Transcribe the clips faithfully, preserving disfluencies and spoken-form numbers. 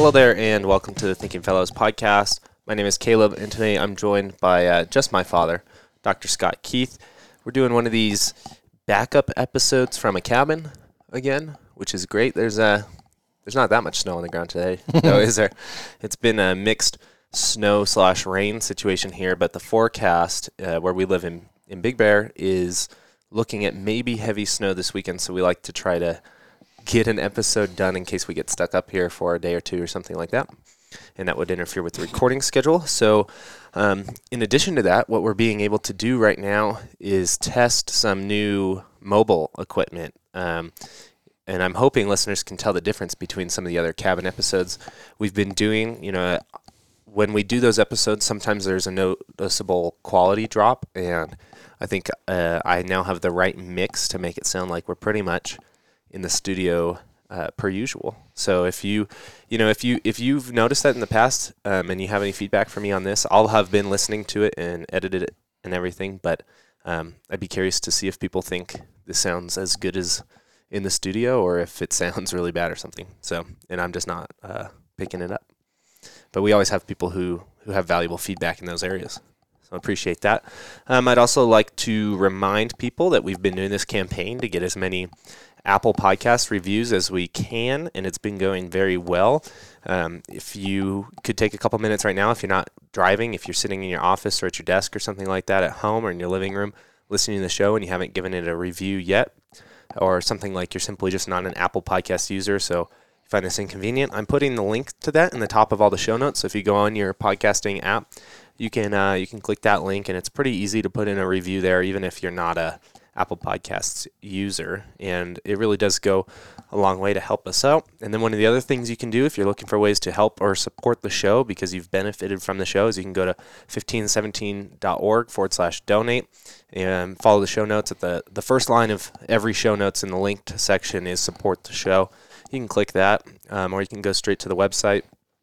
Hello there, and welcome to the Thinking Fellows podcast. My name is Caleb, and today I'm joined by uh, just my father, Doctor Scott Keith. We're doing one of these backup episodes from a cabin again, which is great. There's uh, there's not that much snow on the ground today, though, is there? It's been a mixed snow slash rain situation here, but the forecast uh, where we live in, in Big Bear is looking at maybe heavy snow this weekend, so we like to try to get an episode done in case we get stuck up here for a day or two or something like that, and that would interfere with the recording schedule. So um, in addition to that, what we're being able to do right now is test some new mobile equipment, um, and I'm hoping listeners can tell the difference between some of the other cabin episodes we've been doing. You know, when we do those episodes, sometimes there's a noticeable quality drop, and I think uh, I now have the right mix to make it sound like we're pretty much in the studio uh, per usual. So if you, you know, if you if you've noticed that in the past, um, and you have any feedback for me on this, I'll have been listening to it and edited it and everything. But um, I'd be curious to see if people think this sounds as good as in the studio, or if it sounds really bad or something. So, and I'm just not uh, picking it up. But we always have people who who have valuable feedback in those areas. So I appreciate that. Um, I'd also like to remind people that we've been doing this campaign to get as many Apple Podcast reviews as we can, and it's been going very well. Um, if you could take a couple minutes right now, if you're not driving, if you're sitting in your office or at your desk or something like that at home or in your living room listening to the show and you haven't given it a review yet, or something like you're simply just not an Apple Podcast user, so you find this inconvenient, I'm putting the link to that in the top of all the show notes. So if you go on your podcasting app, you can uh, you can click that link, and it's pretty easy to put in a review there, even if you're not a Apple Podcasts user, and it really does go a long way to help us out. And then one of the other things you can do if you're looking for ways to help or support the show because you've benefited from the show is you can go to fifteen seventeen dot org forward slash donate and follow the show notes. At the, the first line of every show notes in the linked section is support the show. You can click that, um, or you can go straight to the website.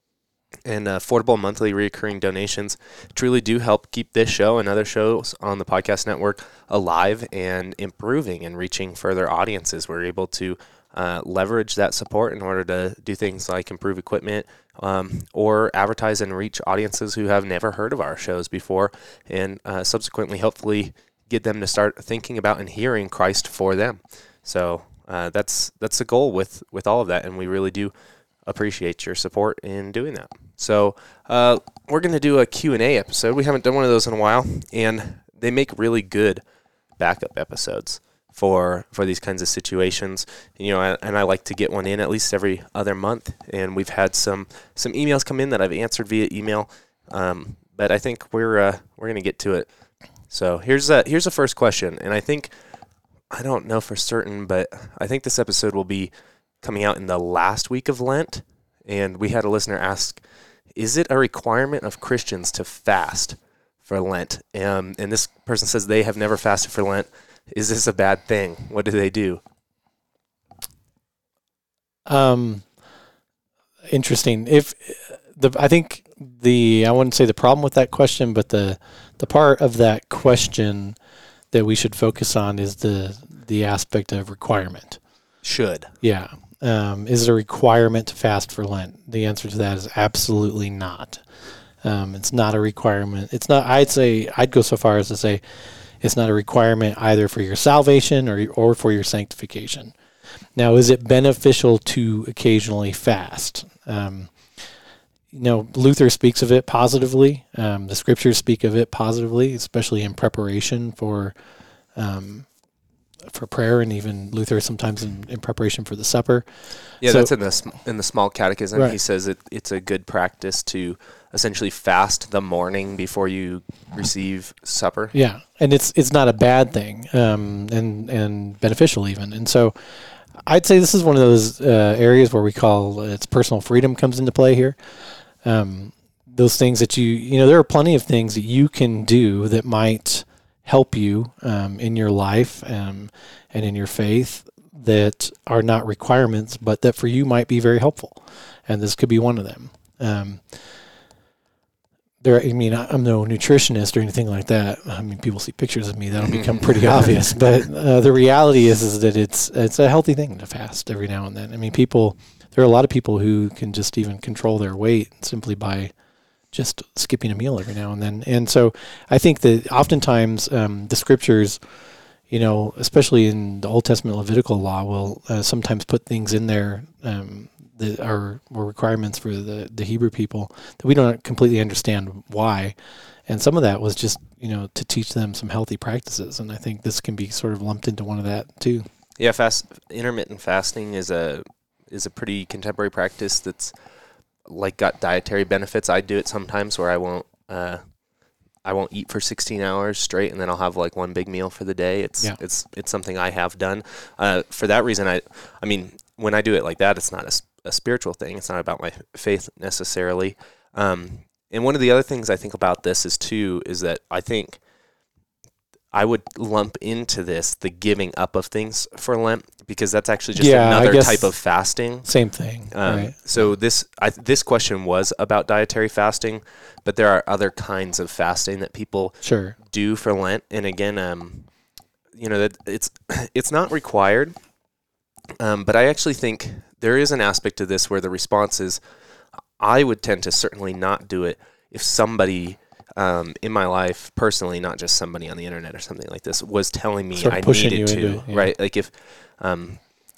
And uh, affordable monthly recurring donations truly do help keep this show and other shows on the podcast network alive and improving and reaching further audiences. We're able to uh, leverage that support in order to do things like improve equipment um, or advertise and reach audiences who have never heard of our shows before, and uh, subsequently hopefully get them to start thinking about and hearing Christ for them. So uh, that's that's the goal with, with all of that, and we really do appreciate your support in doing that. So uh, we're going to do a Q and A episode. We haven't done one of those in a while, and they make really good backup episodes for for these kinds of situations. You know, and I like to get one in at least every other month, and we've had some some emails come in that I've answered via email, um, but I think we're uh, we're going to get to it. So here's a, here's the first question, and I think, I don't know for certain, but I think this episode will be coming out in the last week of Lent, and we had a listener ask, is it a requirement of Christians to fast for Lent? Um, and this person says they have never fasted for Lent. Is this a bad thing? What do they do? Um, interesting. If the, I think the, I wouldn't say the problem with that question, but the, the part of that question that we should focus on is the, the aspect of requirement. Should. Yeah. Um, is it a requirement to fast for Lent? The answer to that is absolutely not. Um, it's not a requirement. It's not, I'd say, I'd go so far as to say it's not a requirement either for your salvation or, or for your sanctification. Now, is it beneficial to occasionally fast? Um, you know, Luther speaks of it positively. Um, the scriptures speak of it positively, especially in preparation for um for prayer, and even Luther sometimes in, in preparation for the supper. Yeah, so, that's in the in the Small Catechism. Right. He says it, it's a good practice to essentially fast the morning before you receive supper. Yeah, and it's it's not a bad thing, um, and and beneficial even. And so I'd say this is one of those uh, areas where we call uh, it's personal freedom comes into play here. Um, those things that you, you know, there are plenty of things that you can do that might help you um, in your life um, and in your faith that are not requirements, but that for you might be very helpful. And this could be one of them. Um, there, I mean, I'm no nutritionist or anything like that. I mean, people see pictures of me, that'll become pretty obvious. But uh, the reality is, is that it's it's a healthy thing to fast every now and then. I mean, people there are a lot of people who can just even control their weight simply by just skipping a meal every now and then. And so I think that oftentimes um, the scriptures, you know, especially in the Old Testament Levitical law, will uh, sometimes put things in there um, that are, are requirements for the, the Hebrew people that we don't completely understand why. And some of that was just, you know, to teach them some healthy practices. And I think this can be sort of lumped into one of that too. Yeah, fast intermittent fasting is a is a pretty contemporary practice that's like got dietary benefits. I do it sometimes where I won't uh, I won't eat for sixteen hours straight, and then I'll have like one big meal for the day. It's yeah. it's it's something I have done. Uh, for that reason, I I mean, when I do it like that, it's not a, a spiritual thing. It's not about my faith necessarily. Um, and one of the other things I think about this is too is that I think I would lump into this the giving up of things for Lent, because that's actually just yeah, another type of fasting. Same thing. Um, right. So this I, this question was about dietary fasting, but there are other kinds of fasting that people sure. do for Lent. And again, um, you know, that it's it's not required, um, but I actually think there is an aspect to this where the response is, I would tend to certainly not do it if somebody um, in my life personally, not just somebody on the internet or something like this, was telling me sort of I needed to, it, yeah. right? Like if, um,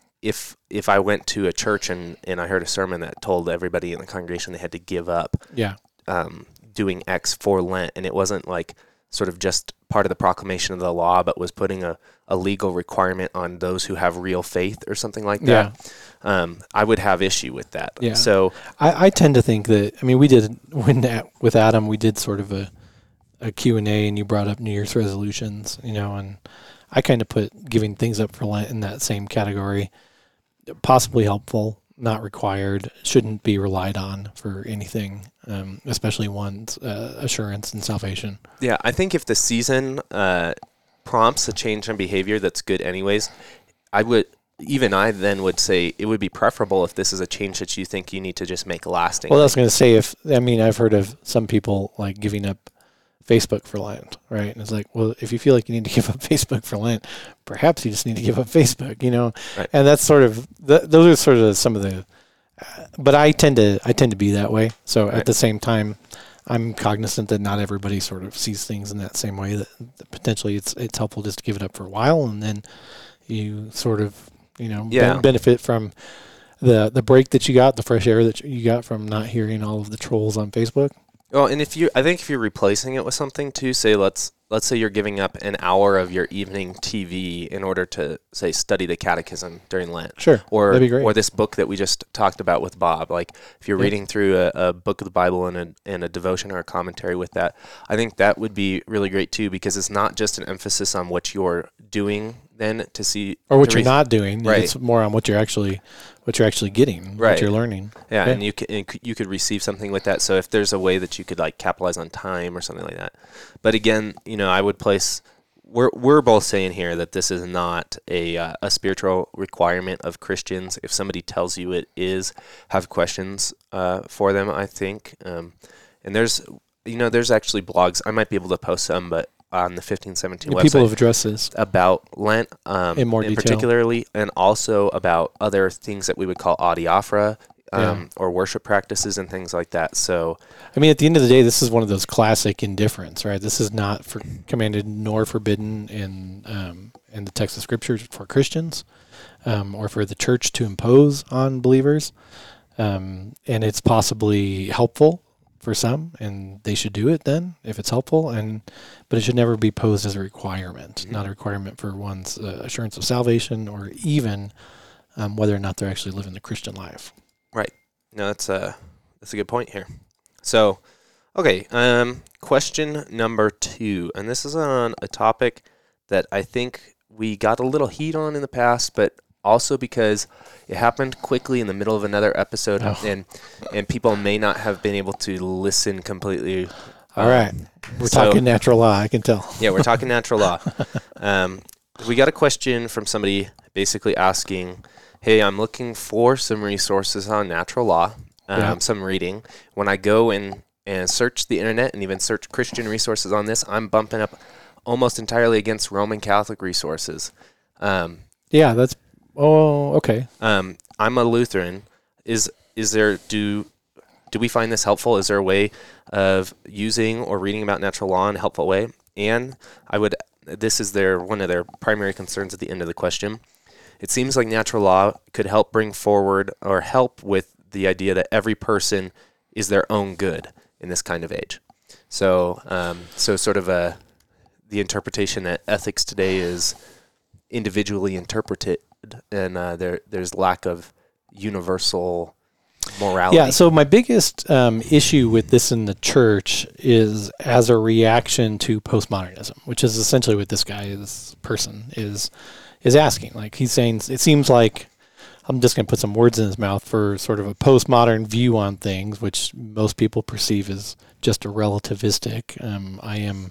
if if I went to a church and, and I heard a sermon that told everybody in the congregation they had to give up, yeah, um, doing X for Lent, and it wasn't like sort of just part of the proclamation of the law, but was putting a, a legal requirement on those who have real faith or something like that, yeah. um, I would have issue with that. Yeah. So I, I tend to think that, I mean, we did, when at, with Adam, we did sort of a, a Q and A, and you brought up New Year's resolutions, you know, and I kind of put giving things up for Lent in that same category. Possibly helpful, not required, shouldn't be relied on for anything, um, especially one's uh, assurance and salvation. Yeah, I think if the season uh, prompts a change in behavior that's good anyways, I would, even I then would say it would be preferable if this is a change that you think you need to just make lasting. Well, I was going to say, if, I mean, I've heard of some people like giving up Facebook for Lent, right? And it's like, well, if you feel like you need to give up Facebook for Lent, perhaps you just need to give up Facebook, you know? Right. And that's sort of, the, those are sort of some of the, uh, but I tend to, I tend to be that way. So right. At the same time, I'm cognizant that not everybody sort of sees things in that same way, that, that potentially it's, it's helpful just to give it up for a while, and then you sort of, you know, yeah. ben- benefit from the, the break that you got, the fresh air that you got from not hearing all of the trolls on Facebook. Well, and if you, I think if you're replacing it with something too, say let's let's say you're giving up an hour of your evening T V in order to say study the Catechism during Lent, sure, or that'd be great. or this book that we just talked about with Bob. Like if you're yeah. reading through a, a book of the Bible and a and a devotion or a commentary with that, I think that would be really great too, because it's not just an emphasis on what you're doing then to see, or what you're re- not doing. Right. It's more on what you're actually. What you're actually getting, right. what you're learning. Yeah, yeah. and you can you could receive something with that. So if there's a way that you could like capitalize on time or something like that. But again, you know, I would place. We're we're both saying here that this is not a uh, a spiritual requirement of Christians. If somebody tells you it is, have questions uh, for them. I think, um, and there's you know there's actually blogs. I might be able to post some, but. On the fifteen seventeen the website, people have addressed this about Lent um, in more in detail, particularly, and also about other things that we would call adiaphora um, yeah. or worship practices and things like that. So, I mean, at the end of the day, this is one of those classic indifference, right? This is not for commanded nor forbidden in um, in the text of Scripture for Christians um, or for the church to impose on believers, um, and it's possibly helpful for some, and they should do it then if it's helpful, and but it should never be posed as a requirement, mm-hmm. not a requirement for one's uh, assurance of salvation, or even um, whether or not they're actually living the Christian life. Right. No, that's a that's a good point here. So, okay, um, question number two, and this is on a topic that I think we got a little heat on in the past, but also because it happened quickly in the middle of another episode, oh. and and people may not have been able to listen completely. All um, right. We're so, talking natural law, I can tell. Yeah, we're talking natural law. Um, we got a question from somebody basically asking, hey, I'm looking for some resources on natural law, um, yeah. some reading. When I go and, and search the internet and even search Christian resources on this, I'm bumping up almost entirely against Roman Catholic resources. Um, yeah, that's Oh, okay. Um, I'm a Lutheran. is is there do do we find this helpful? Is there a way of using or reading about natural law in a helpful way? And I would this is their one of their primary concerns at the end of the question. It seems like natural law could help bring forward or help with the idea that every person is their own good in this kind of age. So, um, so sort of a the interpretation that ethics today is individually interpreted, and uh, there there's lack of universal morality. Yeah. So my biggest um, issue with this in the church is as a reaction to postmodernism, which is essentially what this guy, this person, is is asking. Like he's saying, it seems like, I'm just going to put some words in his mouth, for sort of a postmodern view on things, which most people perceive as just a relativistic. Um, I am,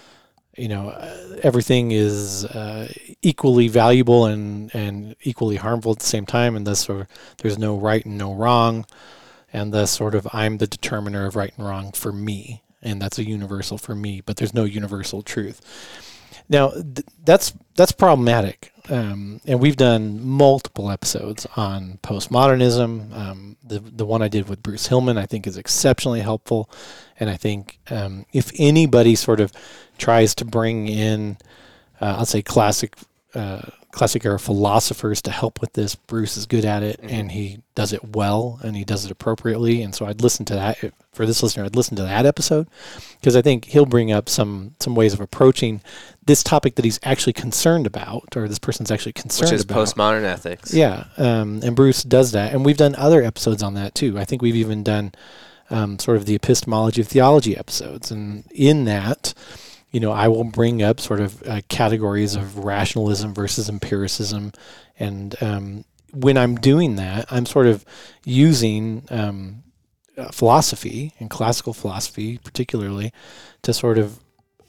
you know, uh, everything is uh, equally valuable and, and equally harmful at the same time, and thus sort of, there's no right and no wrong, and thus sort of I'm the determiner of right and wrong for me, and that's a universal for me, but there's no universal truth. Now, th- that's that's problematic, um, and we've done multiple episodes on postmodernism. Um, the the one I did with Bruce Hillman, I think, is exceptionally helpful, and I think um, if anybody sort of tries to bring in, uh, I'll say, classic uh, classic era philosophers to help with this, Bruce is good at it, mm-hmm. and he does it well, and he does it appropriately, and so I'd listen to that. For this listener, I'd listen to that episode, because I think he'll bring up some some ways of approaching this topic that he's actually concerned about, or this person's actually concerned about. Which is about. postmodern ethics. Yeah, um, and Bruce does that, and we've done other episodes on that too. I think we've even done um, sort of the epistemology of theology episodes, and in that, you know, I will bring up sort of uh, categories of rationalism versus empiricism, and um, when I'm doing that, I'm sort of using um, uh, philosophy, and classical philosophy particularly, to sort of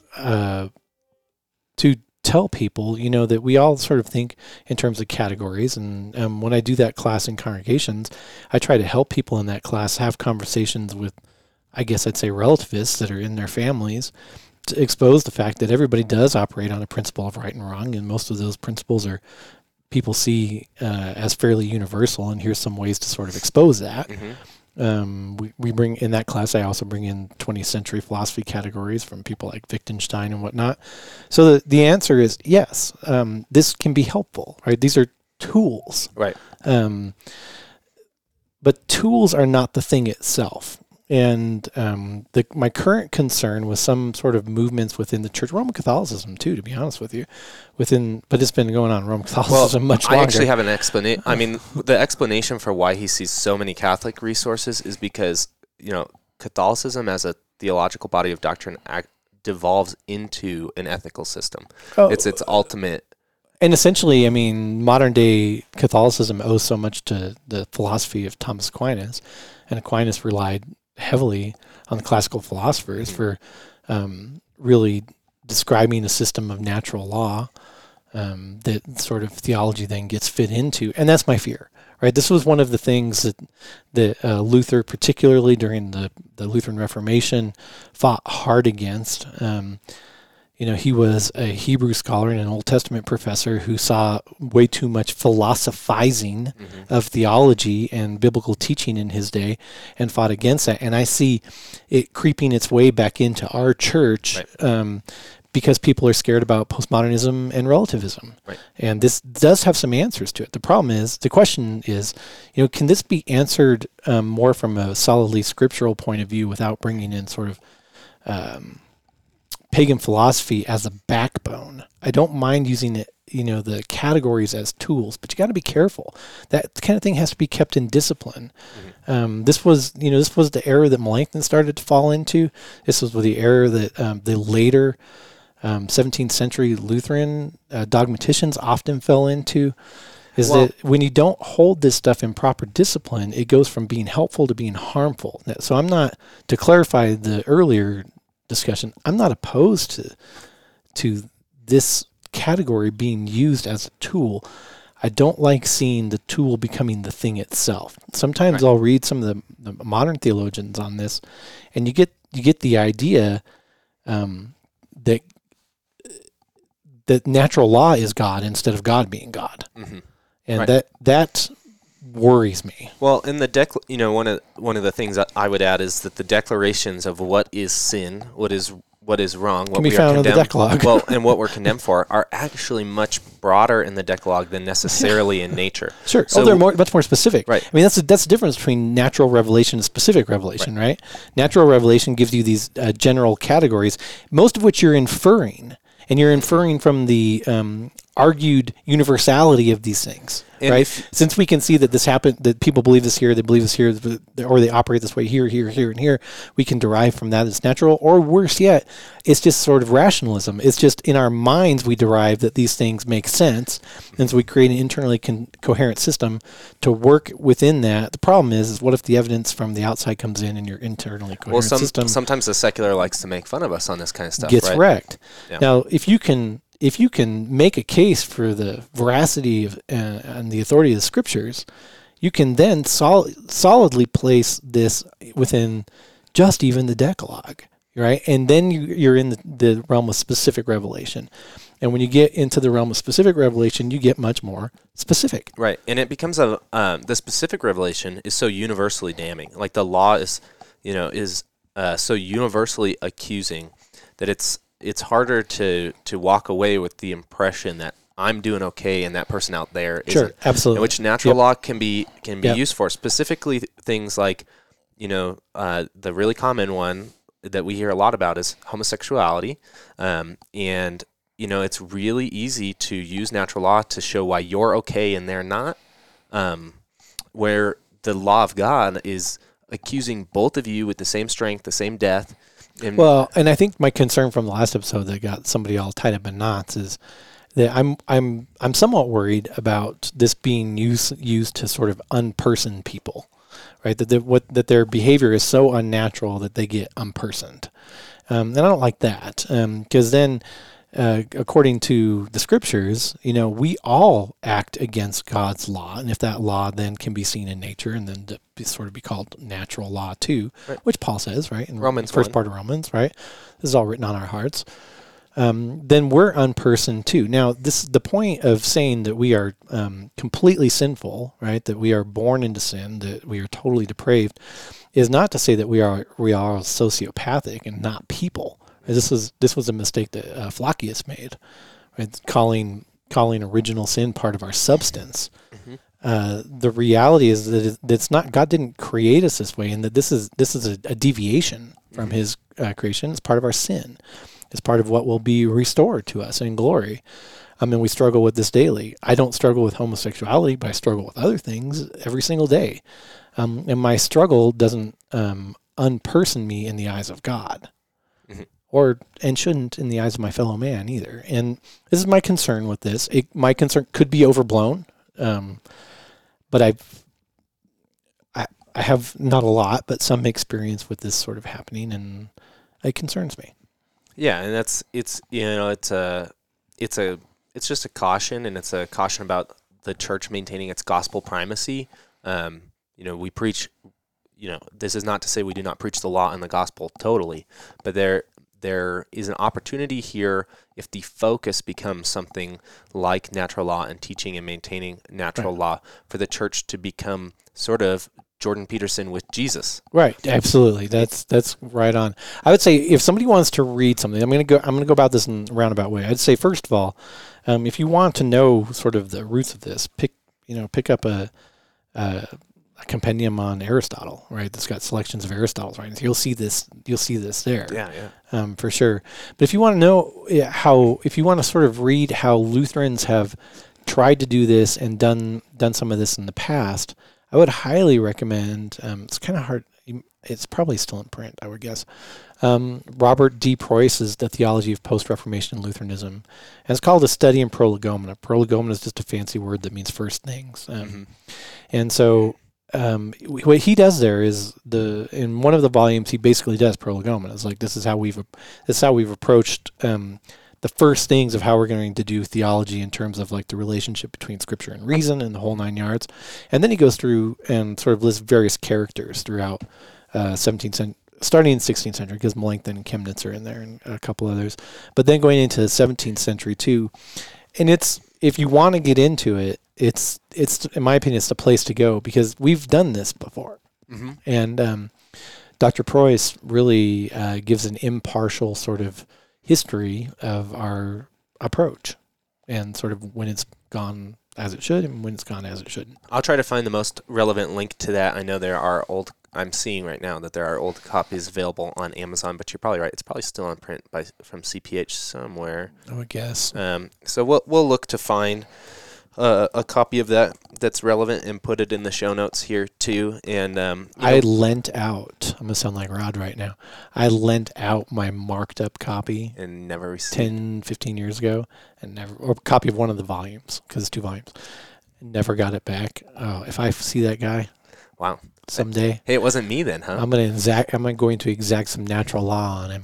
uh, to tell people, you know, that we all sort of think in terms of categories. And um, when I do that class in congregations, I try to help people in that class have conversations with, I guess I'd say, relativists that are in their families, to expose the fact that everybody does operate on a principle of right and wrong, and most of those principles are people see uh, as fairly universal, and here's some ways to sort of expose that. Mm-hmm. Um, we, we bring in that class, I also bring in twentieth century philosophy categories from people like Wittgenstein and whatnot. So the, the answer is yes, um, this can be helpful, right? These are tools. Right. Um, but tools are not the thing itself. And um, the, my current concern with some sort of movements within the church, Roman Catholicism too, to be honest with you, within, but it's been going on Roman Catholicism well, much longer. I actually have an explanation. I mean, the explanation for why he sees so many Catholic resources is because, you know, Catholicism as a theological body of doctrine act, devolves into an ethical system. Oh. It's its ultimate. And essentially, I mean, modern day Catholicism owes so much to the philosophy of Thomas Aquinas, and Aquinas relied heavily on the classical philosophers mm-hmm. for um, really describing a system of natural law um, that sort of theology then gets fit into. And that's my fear, right? This was one of the things that, that uh, Luther, particularly during the, the Lutheran Reformation, fought hard against. Um, You know, he was a Hebrew scholar and an Old Testament professor who saw way too much philosophizing mm-hmm. of theology and biblical teaching in his day and fought against that. And I see it creeping its way back into our church right. um, because people are scared about postmodernism and relativism. Right. And this does have some answers to it. The problem is, the question is, you know, can this be answered um, more from a solidly scriptural point of view without bringing in sort of Um, pagan philosophy as a backbone? I don't mind using it, you know, the categories as tools, but you got to be careful. That kind of thing has to be kept in discipline. Mm-hmm. Um, this was, you know, this was the error that Melanchthon started to fall into. This was the error that um, the later um, seventeenth century Lutheran uh, dogmaticians often fell into. Is well, that when you don't hold this stuff in proper discipline, it goes from being helpful to being harmful. So I'm not, to clarify the earlier discussion, I'm not opposed to to this category being used as a tool. I don't like seeing the tool becoming the thing itself. Sometimes right. I'll read some of the, the modern theologians on this, and you get you get the idea um, that that natural law is God instead of God being God, mm-hmm. and right. that that worries me. Well, in the dec, you know, one of one of the things that I would add is that the declarations of what is sin, what is what is wrong, what Can be we found are in the condemned, Decalogue. well, and what we're condemned for, are actually much broader in the Decalogue than necessarily in nature. Sure. So oh, they're more, much more specific. Right. I mean, that's a, that's the difference between natural revelation and specific revelation, right? right? Natural revelation gives you these uh, general categories, most of which you're inferring, and you're inferring from the um, argued universality of these things, and right? if, Since we can see that this happened, that people believe this here, they believe this here, or they operate this way here, here, here, and here, we can derive from that it's natural, or worse yet, it's just sort of rationalism. It's just in our minds we derive that these things make sense, and so we create an internally con- coherent system to work within that. The problem is, is what if the evidence from the outside comes in and your internally coherent well, some, system sometimes the secular likes to make fun of us on this kind of stuff, gets right? wrecked. Yeah. Now, if you can if you can make a case for the veracity of, uh, and the authority of the scriptures, you can then sol- solidly place this within just even the Decalogue, right? And then you, you're in the, the realm of specific revelation. And when you get into the realm of specific revelation, you get much more specific. Right, and it becomes a um, the specific revelation is so universally damning. Like the law is, you know, is uh, so universally accusing that it's it's harder to to walk away with the impression that I'm doing okay and that person out there Sure, isn't. absolutely. And which natural Yep. law can be can be Yep. used for, specifically th- things like, you know, uh, the really common one that we hear a lot about is homosexuality, um, and you know, it's really easy to use natural law to show why you're okay and they're not, um, where the law of God is accusing both of you with the same strength, the same death. And Well, and I think my concern from the last episode that got somebody all tied up in knots is that I'm I'm I'm somewhat worried about this being used used to sort of unperson people, right? That the, what that their behavior is so unnatural that they get unpersoned, um, and I don't like that because then. Uh, according to the scriptures, you know, we all act against God's law, and if that law then can be seen in nature, and then to be, sort of be called natural law too, right. which Paul says, right, in Romans first one. part of Romans, right? This is all written on our hearts. Um, then we're unpersoned too. Now, this the point of saying that we are um, completely sinful, right? That we are born into sin, that we are totally depraved, is not to say that we are we are sociopathic and not people. This was this was a mistake that uh, Flacius made, right? Calling calling original sin part of our substance. Mm-hmm. Uh, the reality is that it, that it's not. God didn't create us this way, and that this is this is a, a deviation from mm-hmm. His uh, creation. It's part of our sin. It's part of what will be restored to us in glory. I mean, we struggle with this daily. I don't struggle with homosexuality, but I struggle with other things every single day. Um, and my struggle doesn't um, unperson me in the eyes of God. Mm-hmm. Or and shouldn't in the eyes of my fellow man either. And this is my concern with this. It, my concern could be overblown, um, but I've, I I have not a lot, but some experience with this sort of happening, and it concerns me. Yeah, and that's it's you know it's a it's a it's just a caution, and it's a caution about the church maintaining its gospel primacy. Um, you know, we preach. You know, this is not to say we do not preach the law and the gospel totally, but there. There is an opportunity here if the focus becomes something like natural law and teaching and maintaining natural right. law for the church to become sort of Jordan Peterson with Jesus. Right, absolutely. That's that's right on. I would say if somebody wants to read something, I'm going to go. I'm going to go about this in a roundabout way. I'd say first of all, um, if you want to know sort of the roots of this, pick you know pick up a. a A compendium on Aristotle, right? That's got selections of Aristotle's writings. You'll see this. You'll see this there. Yeah, yeah, um, for sure. But if you want to know how, if you want to sort of read how Lutherans have tried to do this and done done some of this in the past, I would highly recommend. Um, it's kind of hard. It's probably still in print, I would guess. Um, Robert D. Preuss's The Theology of Post-Reformation Lutheranism. And it's called A Study in Prolegomena. Prolegomena is just a fancy word that means first things. Um, mm-hmm. And so. Um, what he does there is the in one of the volumes he basically does prolegomena. It's like this is how we've this is how we've approached um, the first things of how we're going to do theology in terms of like the relationship between Scripture and reason and the whole nine yards. And then he goes through and sort of lists various characters throughout uh, seventeenth century, starting in sixteenth century because Melanchthon and Chemnitz are in there and a couple others. But then going into the seventeenth century too, and it's if you want to get into it. it's it's in my opinion, it's the place to go because we've done this before, mm-hmm. and um, Doctor Preuss really uh, gives an impartial sort of history of our approach, and sort of when it's gone as it should and when it's gone as it shouldn't. I'll try to find the most relevant link to that. I know there are old. I'm seeing right now that there are old copies available on Amazon, but you're probably right. It's probably still on print by from C P H somewhere. I would guess. Um, so we'll we'll look to find uh, a copy of that that's relevant and put it in the show notes here too. And um, I know, lent out. I'm gonna sound like Rod right now. I lent out my marked up copy and never received ten, fifteen years ago, and never or a copy of one of the volumes because it's two volumes. Never got it back. Oh, if I see that guy, wow. Someday. Hey, it wasn't me then, huh? I'm gonna exact. I'm going to exact some natural law on him.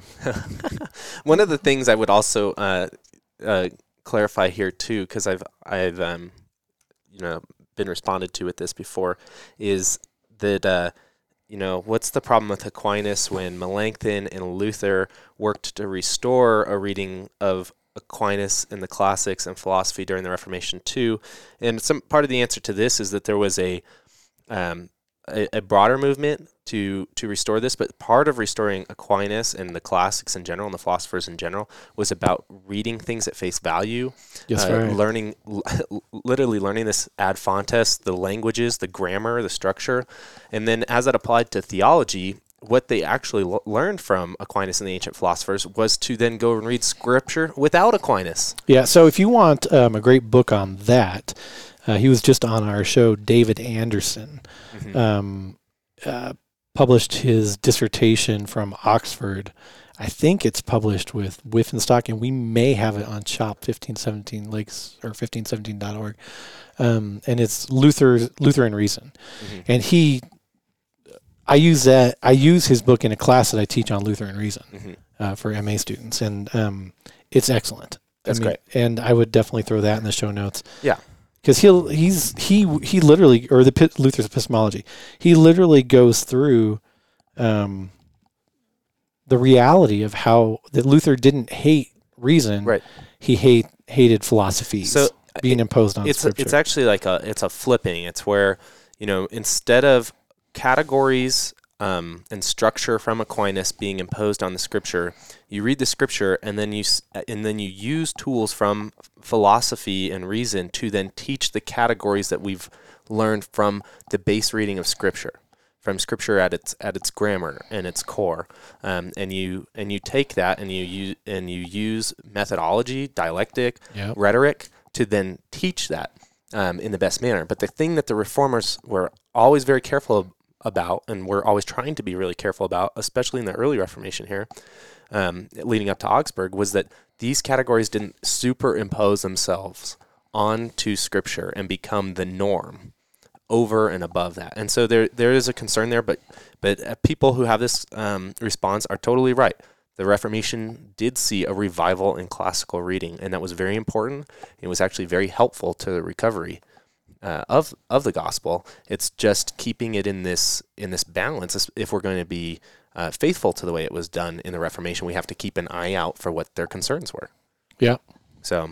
One of the things I would also uh, uh, clarify here too, because I've I've um, you know been responded to with this before, is that uh, you know what's the problem with Aquinas when Melanchthon and Luther worked to restore a reading of Aquinas and the classics and philosophy during the Reformation too, and some part of the answer to this is that there was a um, A, a broader movement to to restore this, but part of restoring Aquinas and the classics in general and the philosophers in general was about reading things at face value, yes, uh, right. learning, literally learning this ad fontes, the languages, the grammar, the structure, and then as that applied to theology, what they actually l- learned from Aquinas and the ancient philosophers was to then go and read scripture without Aquinas. Yeah, so if you want um, a great book on that, Uh, he was just on our show, David Anderson, mm-hmm. um, uh, published his dissertation from Oxford. I think it's published with Whiffenstock, and we may have it on Shop fifteen seventeen Lakes or fifteen seventeen dot org. Um, and it's Luther, Luther and Reason. Mm-hmm. And he, I use that, I use his book in a class that I teach on Luther and Reason mm-hmm. uh, for M A students, and um, it's excellent. That's I mean, great. And I would definitely throw that in the show notes. Yeah. Because he'll he's he he literally or the Luther's epistemology, he literally goes through um, the reality of how that Luther didn't hate reason, right? He hate hated philosophies so being it, imposed on it's Scripture. A, it's actually like a it's a flipping. It's where you know instead of categories um, and structure from Aquinas being imposed on the Scripture, you read the Scripture and then you and then you use tools from philosophy and reason to then teach the categories that we've learned from the base reading of Scripture, from Scripture at its at its grammar and its core, um, and you and you take that and you use and you use methodology, dialectic, yep. rhetoric to then teach that um, in the best manner. But the thing that the Reformers were always very careful about, and we're always trying to be really careful about, especially in the early Reformation here, um, leading up to Augsburg, was that these categories didn't superimpose themselves onto Scripture and become the norm over and above that. And so there there is a concern there, but but uh, people who have this um, response are totally right. The Reformation did see a revival in classical reading, and that was very important. It was actually very helpful to the recovery uh, of of the gospel. It's just keeping it in this in this balance. If we're going to be uh, faithful to the way it was done in the Reformation, we have to keep an eye out for what their concerns were. Yeah. So,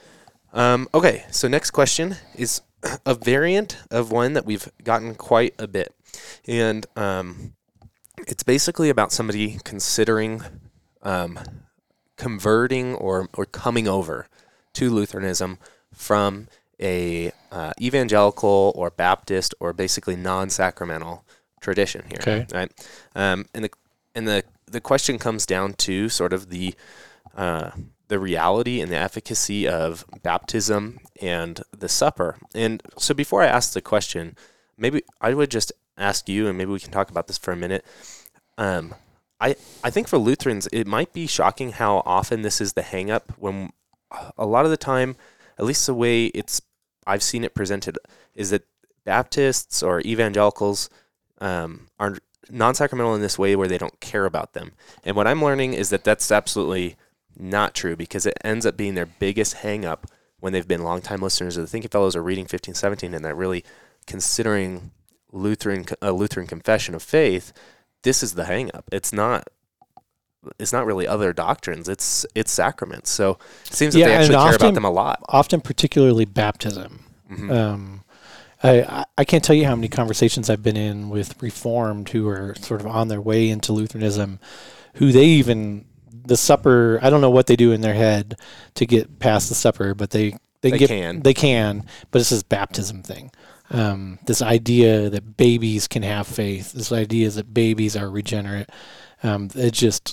um, okay. So next question is a variant of one that we've gotten quite a bit, and um, it's basically about somebody considering um, converting or or coming over to Lutheranism from a uh, evangelical or Baptist or basically non-sacramental tradition here, okay. right? Um, and the and the the question comes down to sort of the uh, the reality and the efficacy of baptism and the supper. And so before I ask the question, maybe I would just ask you, and maybe we can talk about this for a minute. Um, I, I think for Lutherans, it might be shocking how often this is the hang-up when a lot of the time, at least the way it's I've seen it presented, is that Baptists or evangelicals um, are non-sacramental in this way where they don't care about them. And what I'm learning is that that's absolutely not true, because it ends up being their biggest hang-up when they've been longtime listeners of the Thinking Fellows or reading fifteen seventeen, and they're really considering Lutheran a Lutheran confession of faith. This is the hang-up. It's not it's not really other doctrines. It's it's sacraments. So it seems that yeah, they actually care often, about them a lot. Often, particularly baptism. Mm-hmm. Um, I, I can't tell you how many conversations I've been in with Reformed who are sort of on their way into Lutheranism, who they even, the supper, I don't know what they do in their head to get past the supper, but they, they, they get, can. They can, but it's this baptism thing. Um, this idea that babies can have faith, this idea that babies are regenerate, um, it just,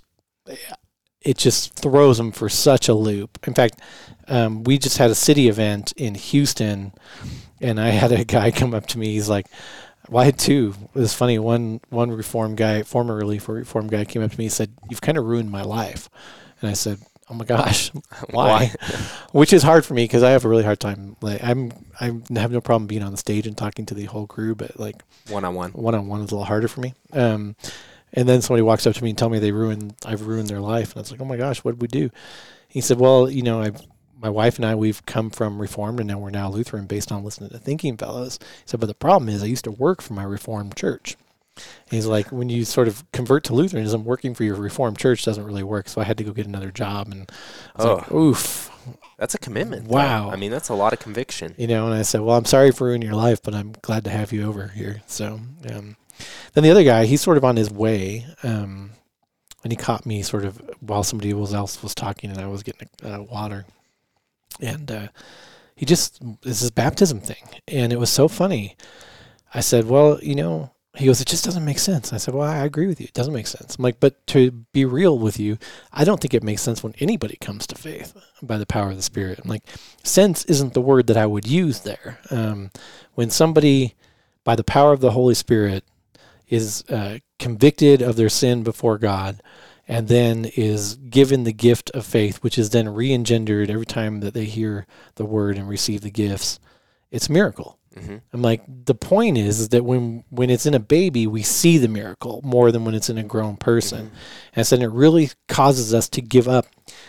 it just throws them for such a loop. In fact, um, we just had a city event in Houston, and I had a guy come up to me. He's like, well, I had two. It was funny. One one Reform guy, former relief Reform guy, came up to me and said, "You've kind of ruined my life." And I said, "Oh my gosh, why?" Which is hard for me because I have a really hard time. Like I'm, I have no problem being on the stage and talking to the whole crew, but like one on one, one on one is a little harder for me. Um, and then somebody walks up to me and tell me they ruined, I've ruined their life, and I was like, "Oh my gosh, what did we do?" He said, "Well, you know, I've." My wife and I, we've come from Reformed, and now we're now Lutheran based on listening to Thinking Fellows. He said, but the problem is I used to work for my Reformed church. And he's like, when you sort of convert to Lutheranism, working for your Reformed church doesn't really work, so I had to go get another job. And I was oh, like, oof. That's a commitment. Wow. Though. I mean, that's a lot of conviction. You know, and I said, well, I'm sorry for ruining your life, but I'm glad to have you over here. So um, then the other guy, he's sort of on his way, um, and he caught me sort of while somebody else was talking, and I was getting uh, water. And uh, he just, this is baptism thing. And it was so funny. I said, well, you know, he goes, it just doesn't make sense. I said, well, I agree with you. It doesn't make sense. I'm like, but to be real with you, I don't think it makes sense when anybody comes to faith by the power of the Spirit. I'm like, sense isn't the word that I would use there. Um, when somebody, by the power of the Holy Spirit, is uh, convicted of their sin before God, and then is given the gift of faith, which is then re-engendered every time that they hear the word and receive the gifts, it's a miracle. Mm-hmm. I'm like, the point is, is that when, when it's in a baby, we see the miracle more than when it's in a grown person. Mm-hmm. And so it really causes us to give up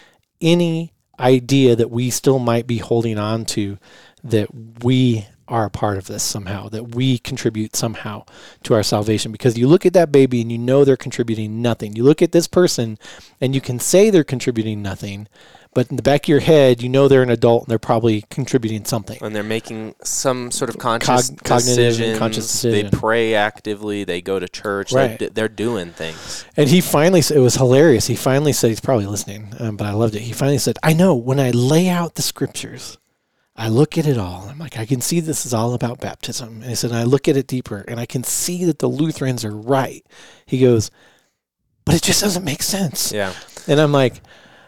any idea that we still might be holding on to, that we are a part of this somehow, that we contribute somehow to our salvation. Because you look at that baby and you know they're contributing nothing. You look at this person and you can say they're contributing nothing, but in the back of your head, you know they're an adult and they're probably contributing something. And they're making some sort of conscious Cog- cognitive decisions. And conscious decision. They pray actively. They go to church. Right. They're, they're doing things. And he finally, it was hilarious. He finally said, he's probably listening, um, but I loved it. He finally said, I know when I lay out the scriptures, I look at it all. I'm like, I can see this is all about baptism. And he said, and I look at it deeper, and I can see that the Lutherans are right. He goes, but it just doesn't make sense. Yeah. And I'm like,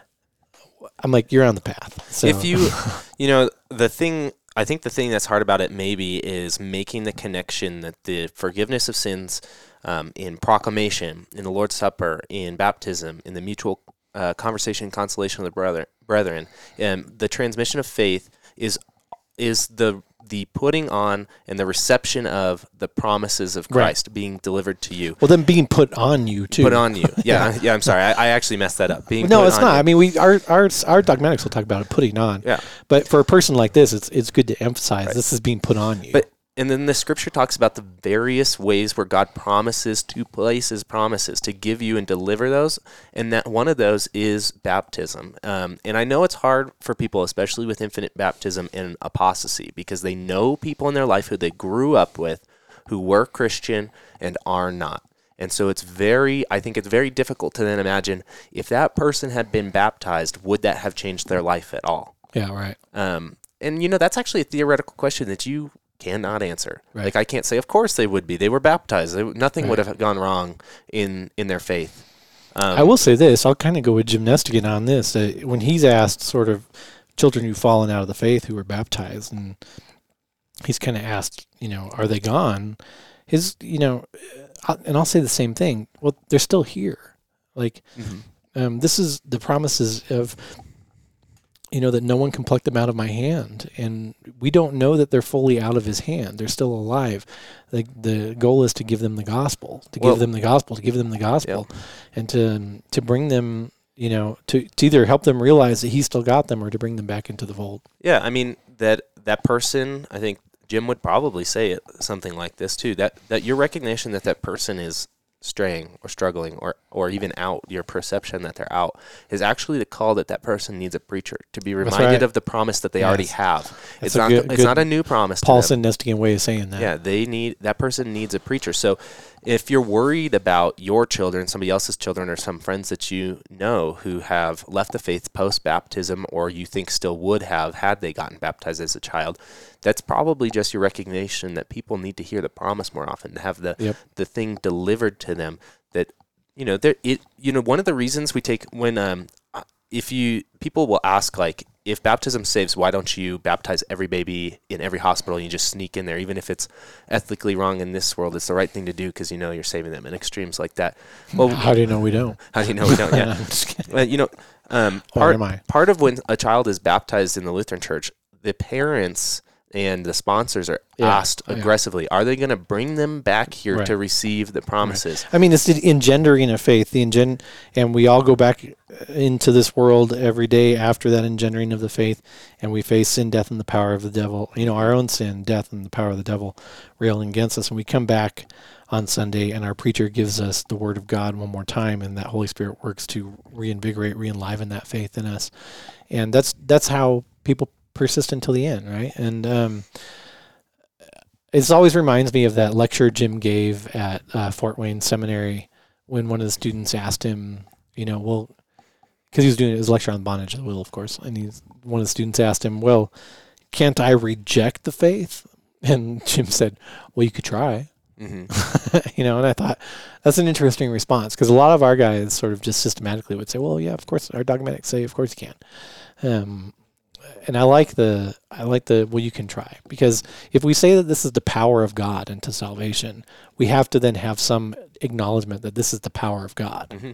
I'm like, you're on the path. So. If you, you know, the thing, I think the thing that's hard about it maybe is making the connection that the forgiveness of sins um, in proclamation, in the Lord's Supper, in baptism, in the mutual uh, conversation and consolation of the brother, brethren, um, the transmission of faith is is the the putting on and the reception of the promises of Christ right. being delivered to you. Well, then being put on you too. Put on you. Yeah, yeah. yeah I'm sorry. I, I actually messed that up. Being no, put it's on not. you. I mean, we our our our dogmatics will talk about it putting on. Yeah. But for a person like this, it's it's good to emphasize right. this is being put on you. But and then the scripture talks about the various ways where God promises to place his promises, to give you and deliver those. And that one of those is baptism. Um, and I know it's hard for people, especially with infant baptism and apostasy, because they know people in their life who they grew up with who were Christian and are not. And so it's very, I think it's very difficult to then imagine if that person had been baptized, would that have changed their life at all? Yeah, right. Um, and, you know, that's actually a theoretical question that you cannot answer. Right. Like I can't say, of course they would be. They were baptized. They, nothing right. would have gone wrong in in their faith. Um, I will say this. I'll kind of go with Gymnastic on this. Uh, when he's asked sort of children who've fallen out of the faith who were baptized, and he's kind of asked, you know, are they gone? His, you know, and I'll say the same thing. Well, they're still here. Like, mm-hmm. um, this is the promises of, you know, that no one can pluck them out of my hand. And we don't know that they're fully out of his hand. They're still alive. The, the goal is to give them the gospel, to well, give them the gospel, to give them the gospel, yeah. and to to bring them, you know, to, to either help them realize that he still got them or to bring them back into the fold. Yeah, I mean, that that person, I think Jim would probably say it, something like this too, that, that your recognition that that person is straying or struggling or, or even out, your perception that they're out, is actually the call that that person needs a preacher to be reminded right. of the promise that they Yes. already have. That's It's a not good- it's good not a new promise Paul to them. Sandistian way of saying that. Yeah, they need that person needs a preacher. So if you're worried about your children, somebody else's children, or some friends that you know who have left the faith post baptism, or you think still would have had they gotten baptized as a child, that's probably just your recognition that people need to hear the promise more often, to have the Yep. the thing delivered to them. That you know, there it you know one of the reasons we take when um if you people will ask, like, if baptism saves, why don't you baptize every baby in every hospital and you just sneak in there, even if it's ethically wrong in this world? It's the right thing to do because you know you're saving them, in extremes like that. Well, How do you know we don't? how do you know we don't? Yeah, I'm just kidding. Uh, you know, um, Or part am I? part of when a child is baptized in the Lutheran Church, the parents and the sponsors are Yeah, asked yeah. aggressively, are they going to bring them back here Right. to receive the promises? I mean, it's the engendering of faith, the engen- and we all go back into this world every day after that engendering of the faith, and we face sin, death, and the power of the devil. You know, our own sin, death, and the power of the devil railing against us. And we come back on Sunday, and our preacher gives us the Word of God one more time, and that Holy Spirit works to reinvigorate, re-enliven that faith in us. And that's that's how people persist until the end, right? And um, it always reminds me of that lecture Jim gave at uh, Fort Wayne Seminary when one of the students asked him, you know, well, because he was doing his lecture on bondage of the will, of course, and he's one of the students asked him, well, can't I reject the faith? And Jim said, well, you could try. Mm-hmm. You know, and I thought that's an interesting response, because a lot of our guys sort of just systematically would say, well, yeah, of course, our dogmatics say, of course you can. Um, and I like the, I like the, well, you can try, because if we say that this is the power of God into salvation, we have to then have some acknowledgement that this is the power of God. Mm-hmm.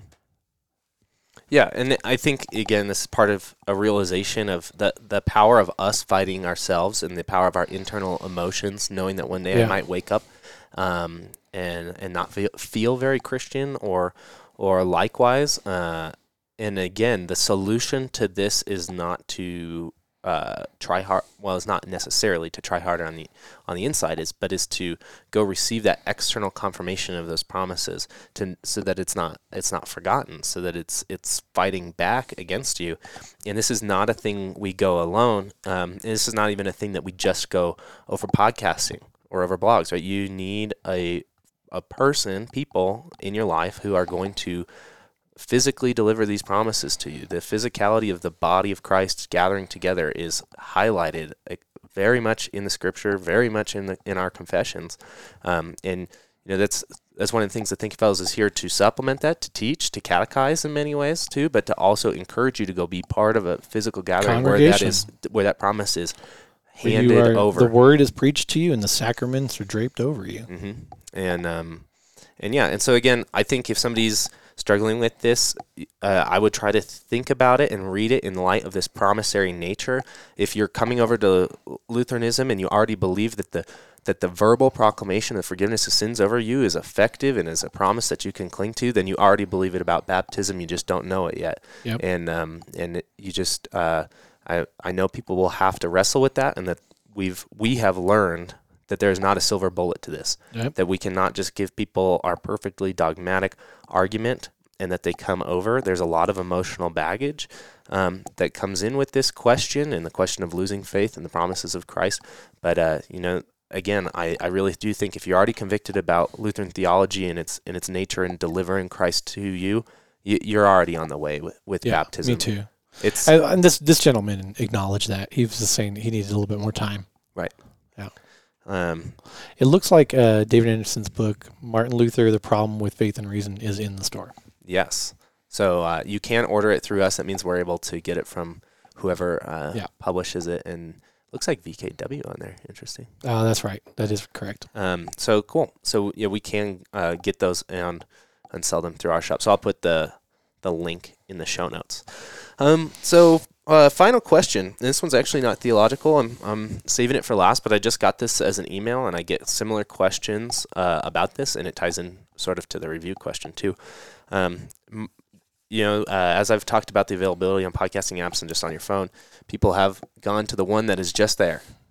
Yeah, and I think, again, this is part of a realization of the, the power of us fighting ourselves and the power of our internal emotions, knowing that one day Yeah. I might wake up um, and and not feel, feel very Christian or or likewise. Uh, and again, the solution to this is not to uh, try hard. Well, it's not necessarily to try harder on the on the inside, is but is to go receive that external confirmation of those promises, to so that it's not it's not forgotten, so that it's it's fighting back against you. And this is not a thing we go alone. Um, and this is not even a thing that we just go over podcasting or over blogs, right? You need a a person, people in your life who are going to physically deliver these promises to you. The physicality of the body of Christ gathering together is highlighted very much in the Scripture, very much in the in our confessions, um, and you know that's that's one of the things that Thinking Fellows is here to supplement that, to teach, to catechize in many ways too, but to also encourage you to go be part of a physical gathering where that is where that promise is handed you are, over. The word is preached to you, and the sacraments are draped over you. Mm-hmm. And um, and yeah, and so again, I think if somebody's struggling with this, uh, I would try to think about it and read it in light of this promissory nature. If you're coming over to Lutheranism and you already believe that the that the verbal proclamation of forgiveness of sins over you is effective and is a promise that you can cling to, then you already believe it about baptism. You just don't know it yet. Yep. And um, and it, you just uh, I I know people will have to wrestle with that, and that we've we have learned that there's not a silver bullet to this, Yep. that we cannot just give people our perfectly dogmatic argument and that they come over. There's a lot of emotional baggage um, that comes in with this question and the question of losing faith in the promises of Christ. But, uh, you know, again, I, I really do think if you're already convicted about Lutheran theology and its and its nature and delivering Christ to you, you you're already on the way with, with Yeah, baptism. me too. It's I, and this this gentleman acknowledged that. He was just saying he needed a little bit more time. right. Yeah. Um, It looks like uh, David Anderson's book, Martin Luther, The Problem with Faith and Reason, is in the store. Yes. So uh, you can order it through us. That means we're able to get it from whoever uh, Yeah. publishes it. And looks like V K W on there. Interesting. Oh, that's right. That is correct. Um, so cool. So yeah, we can uh, get those and and sell them through our shop. So I'll put the the link in the show notes. Um, so uh, final question. This one's actually not theological. I'm I'm saving it for last, but I just got this as an email, and I get similar questions uh, about this, and it ties in sort of to the review question too. Um, m- you know, uh, as I've talked about the availability on podcasting apps and just on your phone, people have gone to the one that is just there.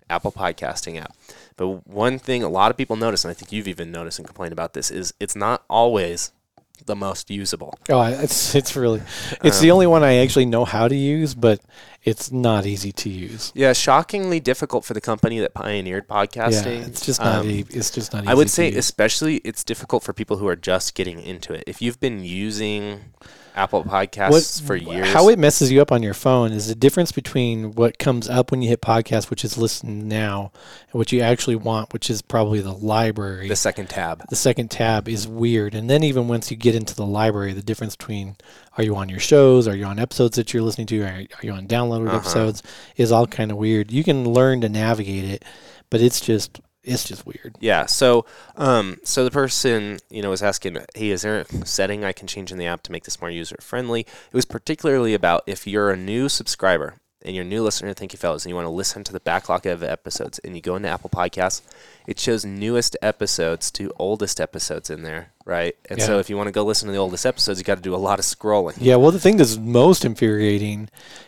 Apple Podcasting app. But one thing a lot of people notice, and I think you've even noticed and complained about this, is it's not always the most usable. Oh, it's it's really it's Um, the only one I actually know how to use, but it's not easy to use. Yeah, shockingly difficult for the company that pioneered podcasting. Yeah, it's just not. Um, e- it's just not. Easy I would to say use. especially it's difficult for people who are just getting into it. If you've been using Apple Podcasts What- for years, How it messes you up on your phone is the difference between what comes up when you hit podcast, which is listen now, and what you actually want, which is probably the library. the second tab. The second tab is weird. And then even once you get into the library, the difference between are you on your shows, are you on episodes that you're listening to, are, are you on downloaded Uh-huh. episodes, is all kind of weird. You can learn to navigate it, but it's just it's just weird. Yeah. So, um, so the person, you know, was asking, hey, is there a setting I can change in the app to make this more user friendly? It was particularly about if you're a new subscriber and you're a new listener to Thank You Fellows and you want to listen to the backlog of episodes and you go into Apple Podcasts, it shows newest episodes to oldest episodes in there, right? And Yeah. so if you want to go listen to the oldest episodes, you got to do a lot of scrolling. Yeah, well, the thing that's most infuriating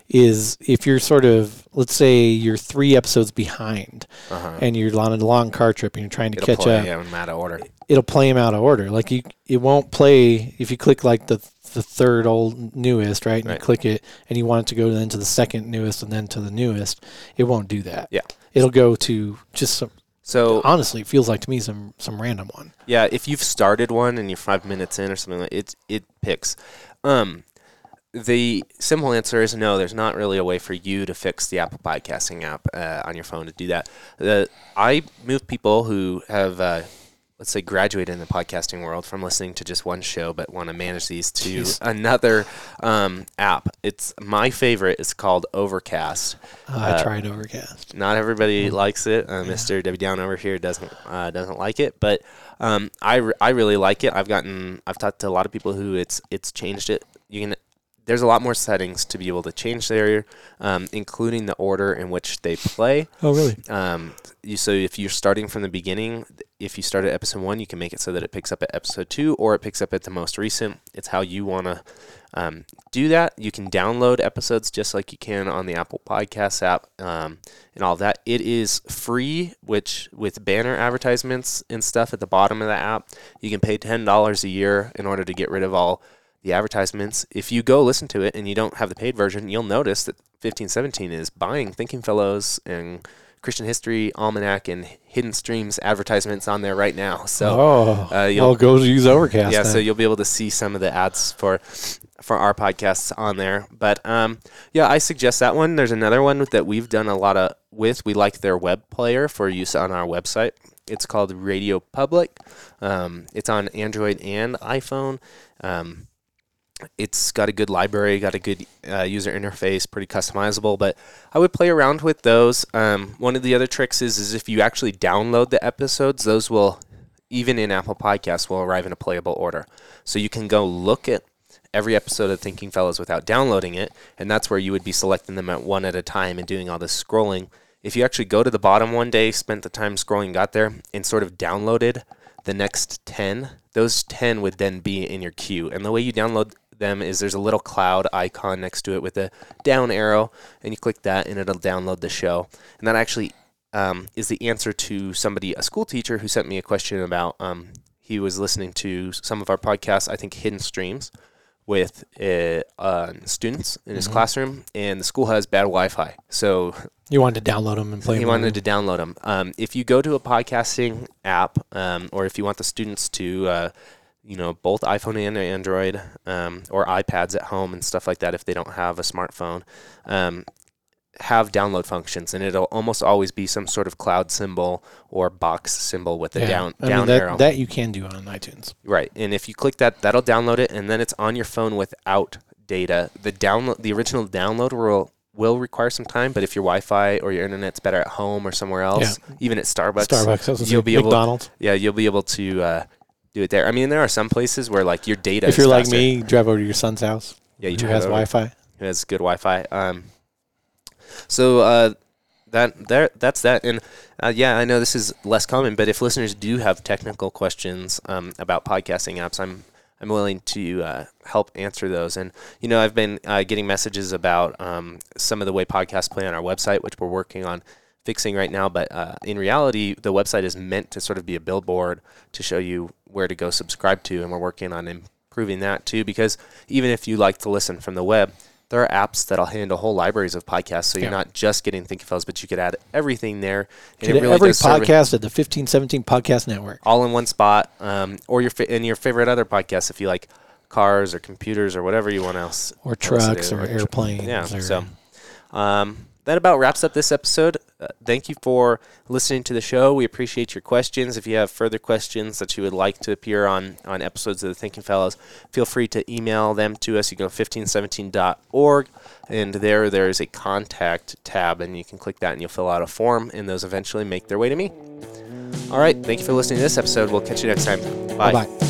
is if you're sort of, let's say you're three episodes behind Uh-huh. and you're on a long car trip and you're trying to It'll catch play, up. yeah, in out of order. It'll play them out of order. Like you, it won't play if you click like the the third old newest, right? And Right. you click it, and you want it to go then to the second newest, and then to the newest. It won't do that. Yeah. It'll go to just some. So Honestly, it feels like to me some some random one. yeah, if you've started one and you're five minutes in or something like it, it picks. Um, the simple answer is no. There's not really a way for you to fix the Apple Podcasting app uh, on your phone to do that. The I move people who have, uh, let's say, graduated in the podcasting world from listening to just one show, but want to manage these to Jeez. another um, app. It's my favorite. It's called Overcast. Uh, I Uh, tried Overcast. Not everybody likes it. Uh, Mister Debbie Down over here doesn't uh, doesn't like it, but um, I, re- I really like it. I've gotten I've talked to a lot of people who it's it's changed it. You can there's a lot more settings to be able to change there, um, including the order in which they play. Oh, really? Um, you, so if you're starting from the beginning, if you start at episode one, you can make it so that it picks up at episode two, or it picks up at the most recent. It's how you want to um, do that. You can download episodes just like you can on the Apple Podcasts app um, and all that. It is free, which with banner advertisements and stuff at the bottom of the app, you can pay ten dollars a year in order to get rid of all the advertisements. If you go listen to it and you don't have the paid version, you'll notice that fifteen seventeen is buying Thinking Fellows and Christian History Almanac and Hidden Streams advertisements on there right now. So oh, uh, you'll- I'll go use Overcast. yeah, then. so you'll be able to see some of the ads for for our podcasts on there. But um, yeah, I suggest that one. There's another one that we've done a lot of with. We like their web player for use on our website. It's called Radio Public. Um, it's on Android and iPhone. Um, it's got a good library, got a good uh, user interface, pretty customizable, but I would play around with those. Um, one of the other tricks is, is if you actually download the episodes, those will, even in Apple Podcasts, will arrive in a playable order. So you can go look at every episode of Thinking Fellows without downloading it, and that's where you would be selecting them at one at a time and doing all this scrolling. If you actually go to the bottom one day, spent the time scrolling, got there, and sort of downloaded the next ten, those ten would then be in your queue. And the way you download them is there's a little cloud icon next to it with a down arrow, and you click that and it'll download the show. And that actually um, is the answer to somebody, a school teacher, who sent me a question about um, he was listening to some of our podcasts, I think Hidden Streams, with uh, uh, students in his Mhm. classroom, and the school has bad Wi-Fi. So you wanted to download them and play he them. wanted to download them. Um, if you go to a podcasting app, um, or if you want the students to, uh, you know, both iPhone and Android, um, or iPads at home and stuff like that, if they don't have a smartphone, um, have download functions, and it'll almost always be some sort of cloud symbol or box symbol with a Yeah. down I down mean, that, arrow. that you can do on iTunes. Right, and if you click that, that'll download it, and then it's on your phone without data. The download, the original download will will require some time, but if your Wi-Fi or your internet's better at home or somewhere else, even at Starbucks, Starbucks, I was gonna you'll say be able- McDonald's. yeah, you'll be able to uh, do it there. I mean, there are some places where like your data. If is you're like faster. me, drive over to your son's house. yeah, you who drive has over, Wi-Fi. who has good Wi-Fi. Um, so uh, that there, that's that, and uh, yeah, I know this is less common, but if listeners do have technical questions um, about podcasting apps, I'm I'm willing to uh, help answer those. And you know, I've been uh, getting messages about um, some of the way podcasts play on our website, which we're working on fixing right now, but uh, in reality, the website is meant to sort of be a billboard to show you where to go subscribe to, and we're working on improving that too, because even if you like to listen from the web, there are apps that'll handle whole libraries of podcasts, so you're Yeah. not just getting Thinking Fellows, but you could add everything there. And Get it really every does serve podcast at the fifteen seventeen Podcast Network. all in one spot, um, or your fa- and your favorite other podcasts if you like cars or computers or whatever you want else. Or else to trucks do, or tr- airplanes. Yeah, or, so um, that about wraps up this episode. Uh, thank you for listening to the show. We appreciate your questions. If you have further questions that you would like to appear on, on episodes of the Thinking Fellows, feel free to email them to us. You go to fifteen seventeen dot org, and there there is a contact tab, and you can click that, and you'll fill out a form, and those eventually make their way to me. All right, thank you for listening to this episode. We'll catch you next time. Bye. Bye-bye.